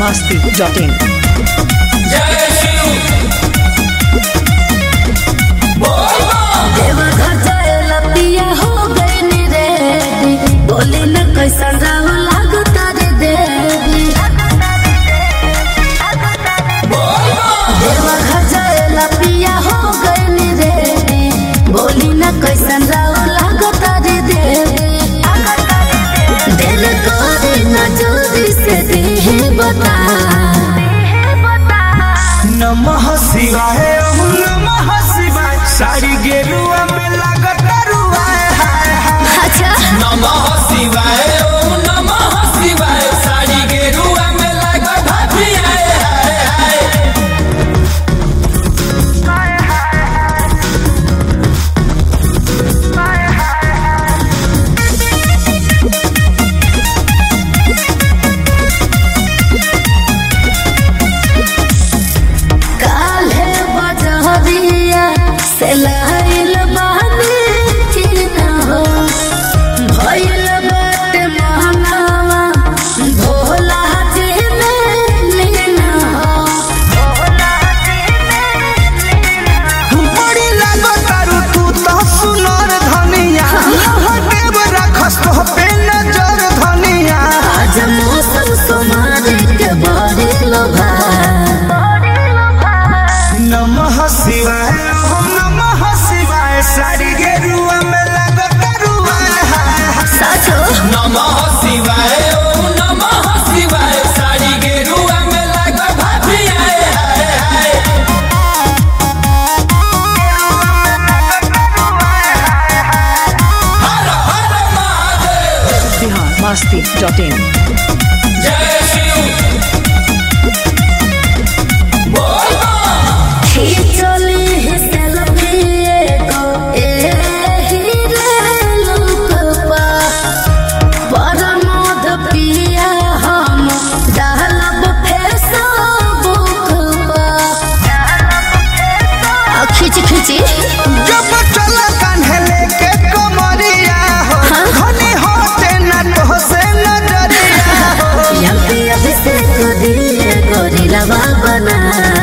biharmasti.in Deoghar जाएला पिया हो गइनी रे बोली न कैसन राव लागता रे देवी देवघर जाएला पिया हो गइनी रे बोली न कैसन राव लागता रे देवी दिल करे न जल्दी से देह बता नमः शिवाय ओम नमः शिवाय साड़ी गेरुआ में लागत रुआ अच्छा नमः शिवाय ओम नमः शिवाय साड़ी गेरुआ में लागत भाभिया काल्हे बजरिया से लाइल बानी कि न हो भइल बाटे महनावा भोला जी में लीन हो बड़ी लागत रु तू तो सुनर धनिया देव रखस तो पे नजर धनिया आज मौसम सोमारी के बड़ी लोभा नमः शिवाय ओम नमः शिवाय साड़ी गेरुआ में लागत रुआ साचो नमः शिवाय ओम नमः शिवाय साड़ी गेरुआ में लागत भाभिया हर हर महादेव biharmasti.in जय शिव बोल खिचली सेल्फी को एही रे लुकपा परमोद पिया हम डालब फेसबुक पा खिची जब चला कान्हे लेके कमरिया हो धनी होते न तो से नजरिया हो यम्पी अभिषेक दिए गोरिलवा बना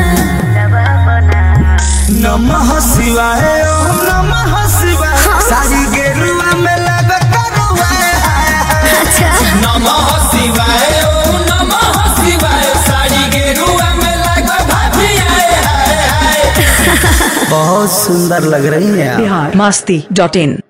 नमः शिवाय ओम नमः शिवाय सारी गेरुआ में लागत रुआ अच्छा नमः शिवाय ओम नमः शिवाय साड़ी गेरुआ में लागत भाभिया बहुत सुंदर लग रही है biharmasti.in